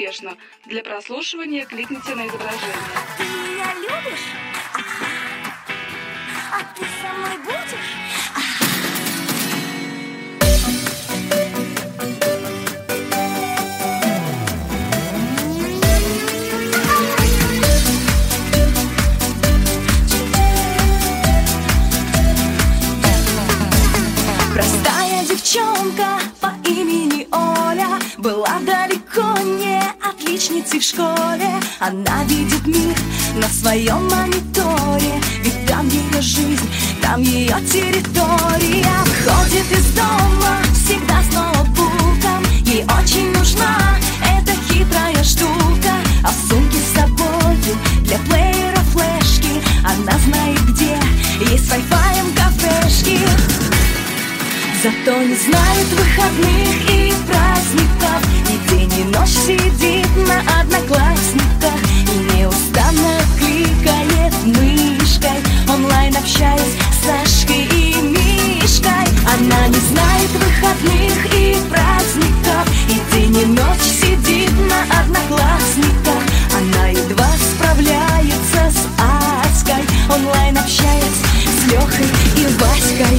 успешно. Для прослушивания кликните на изображение. Ты меня любишь? А ты со мной будешь? Простая девчонка по имени Оля была далеко не отличницей в школе. Она видит мир на своем мониторе, ведь там ее жизнь, там ее территория. Выходит из дома всегда с ноутбуком, ей очень нужна эта хитрая штука. А в сумке с собою для плеера флешки она знает, где есть с вай-фаем кафешки. Зато не знает выходных и праздников, и день и ночь сидит на одноклассниках и неустанно кликает мышкой, онлайн общаясь с Сашкой и Мишкой. Она не знает выходных и праздников, и день и ночь сидит на одноклассниках. Она едва справляется с Аськой, онлайн общаясь с Лехой и Васькой.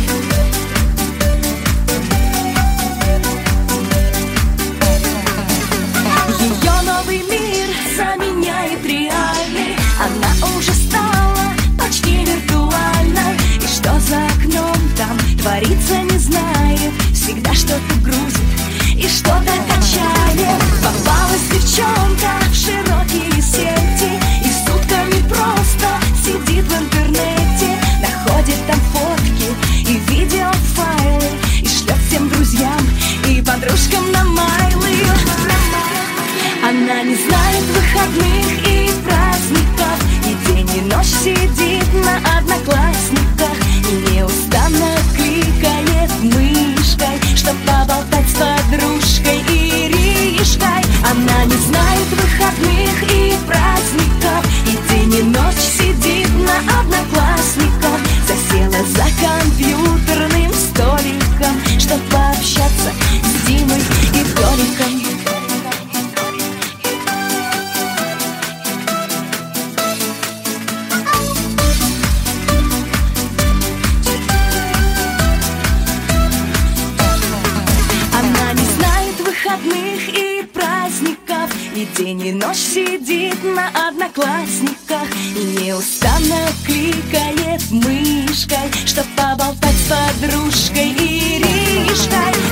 Ее новый мир заменяет реальный, она уже стала почти виртуальной. И что за окном там творится, не знает, всегда что-то грузит и что-то качает. Попалась девчонка в широкие сети и сутками просто сидит в интернете, находит там фотки и видеофайлы и шлет всем друзьям и подружкам на майлы. Она не знает выходных и праздников, и день и ночь сидит на одноклассниках и неустанно кликает мышкой, чтоб поболтать с подружкой Иришкой. Она не знает выходных и праздников, и день и ночь сидит на одноклассниках, засела за компьютерным столиком, чтоб пообщаться с Димой и Толиком. Выходных и праздников, и день и ночь сидит на одноклассниках и неустанно кликает мышкой, чтоб поболтать с подружкой Иришкой.